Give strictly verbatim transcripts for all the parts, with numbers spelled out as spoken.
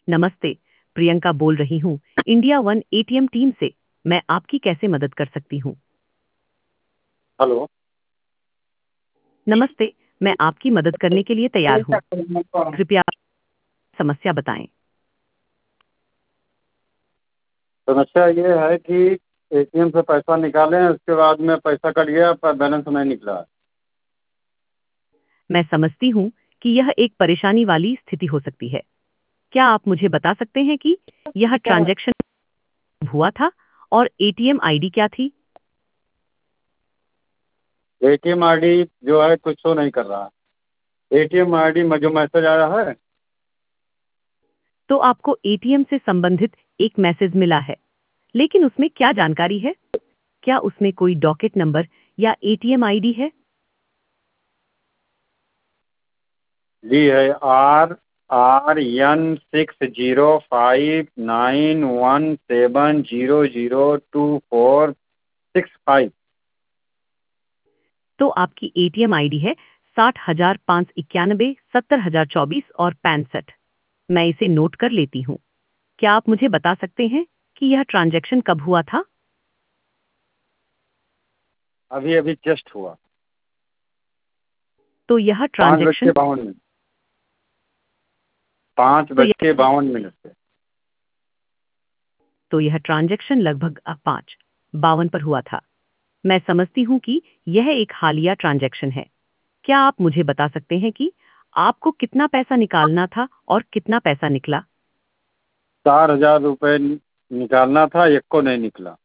नमस्ते, प्रियंका बोल रही हूँ, इंडिया वन एटीएम टीम से। मैं आपकी कैसे मदद कर सकती हूँ? हेलो। नमस्ते, मैं आपकी मदद करने के लिए तैयार हूँ। कृपया समस्या बताएं। समस्या ये है कि एटीएम से पैसा निकालें, उसके बाद में पैसा कट गया पर बैलेंस नहीं निकला। मैं समझती हूँ कि यह एक परेशानी वाली स्थिति हो सकती है। क्या आप मुझे बता सकते हैं कि यह ट्रांजैक्शन हुआ था और एटीएम आईडी क्या थी? एटीएम आईडी जो है कुछ शो नहीं कर रहा। एटीएम आईडी में जो मैसेज आया है, तो आपको एटीएम से संबंधित एक मैसेज मिला है, लेकिन उसमें क्या जानकारी है? क्या उसमें कोई डॉकेट नंबर या एटीएम आईडी है? जी है R R N six zero five nine one seven zero zero two four six five. तो आपकी एटीएम आईडी है साठ हजार पाँच इक्यानबे सत्तर हजार चौबीस और पैंसठ। मैं इसे नोट कर लेती हूँ। क्या आप मुझे बता सकते हैं कि यह ट्रांजैक्शन कब हुआ था? अभी अभी जस्ट हुआ। तो यह पाँच बज के ट्रांजैक्शन बावन मिनट पाँच तो बज यह के बावन मिनट से। तो यह ट्रांजैक्शन लगभग अ, पाँच बावन पर हुआ था। मैं समझती हूँ कि यह एक हालिया ट्रांजैक्शन है। क्या आप मुझे बता सकते हैं कि आपको कितना पैसा निकालना था और कितना पैसा निकला? चार हजार रुपये निकालना था, एक को नहीं निकला।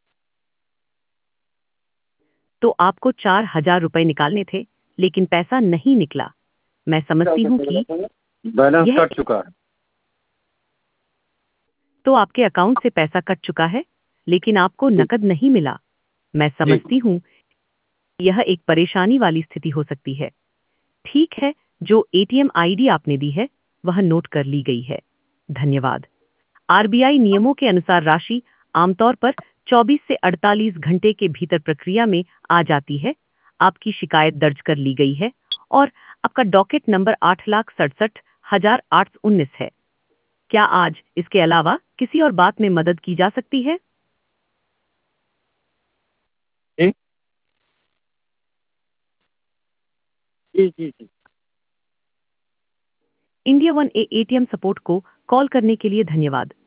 तो आपको चार हजार रुपए निकालने थे, लेकिन पैसा नहीं निकला। मैं समझती हूँ कि बैलेंस यह कट चुका है। तो आपके अकाउंट से पैसा कट चुका है, लेकिन आपको जी नकद नहीं मिला। मैं जी। समझती हूँ यह एक परेशानी वाली स्थिति हो सकती है। ठीक है, जो एटीएम आईडी आपने दी है, वह नोट कर ली गई है। धन्यवाद। आरबीआई नियमों के अनुसार राशि आमतौर पर चौबीस से अड़तालीस घंटे के भीतर प्रक्रिया में आ जाती है। आपकी शिकायत दर्ज कर ली गई है और आपका डॉकेट नंबर आठ लाख सड़सठ हजार आठ सौ उन्नीस है। क्या आज इसके अलावा किसी और बात में मदद की जा सकती है? जी जी जी जी। India one A ATM support को कॉल करने के लिए धन्यवाद।